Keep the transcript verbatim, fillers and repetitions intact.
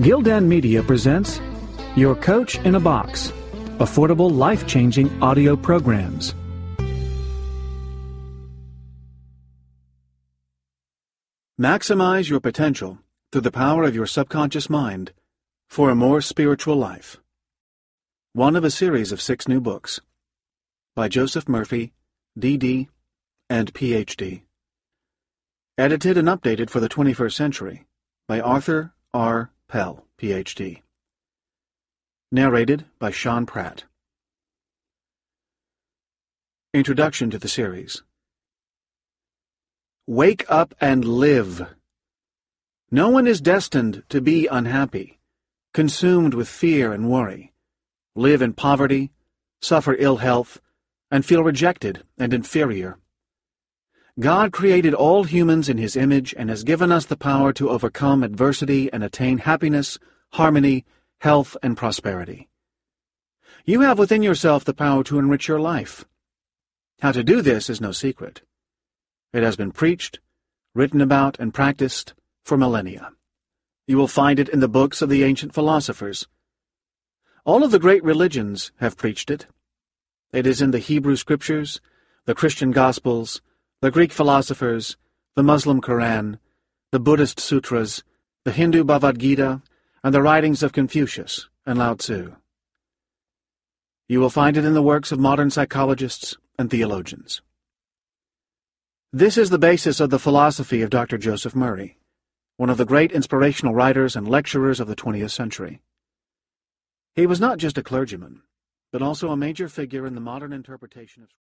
Gildan Media presents Your Coach in a Box, affordable, life-changing audio programs. Maximize your potential through the power of your subconscious mind for a more spiritual life. One of a series of six new books by Joseph Murphy, D D, and P H D. Edited and updated for the twenty-first century by Arthur R. Pell, P H D. Narrated by Sean Pratt. Introduction to the series. Wake up and live. No one is destined to be unhappy, consumed with fear and worry, live in poverty, suffer ill health, and feel rejected and inferior. God created all humans in His image and has given us the power to overcome adversity and attain happiness, harmony, health, and prosperity. You have within yourself the power to enrich your life. How to do this is no secret. It has been preached, written about, and practiced for millennia. You will find it in the books of the ancient philosophers. All of the great religions have preached it. It is in the Hebrew Scriptures, the Christian Gospels, the Greek philosophers, the Muslim Quran, the Buddhist Sutras, the Hindu Bhagavad Gita, and the writings of Confucius and Lao Tzu. You will find it in the works of modern psychologists and theologians. This is the basis of the philosophy of Doctor Joseph Murray, one of the great inspirational writers and lecturers of the twentieth century. He was not just a clergyman, but also a major figure in the modern interpretation of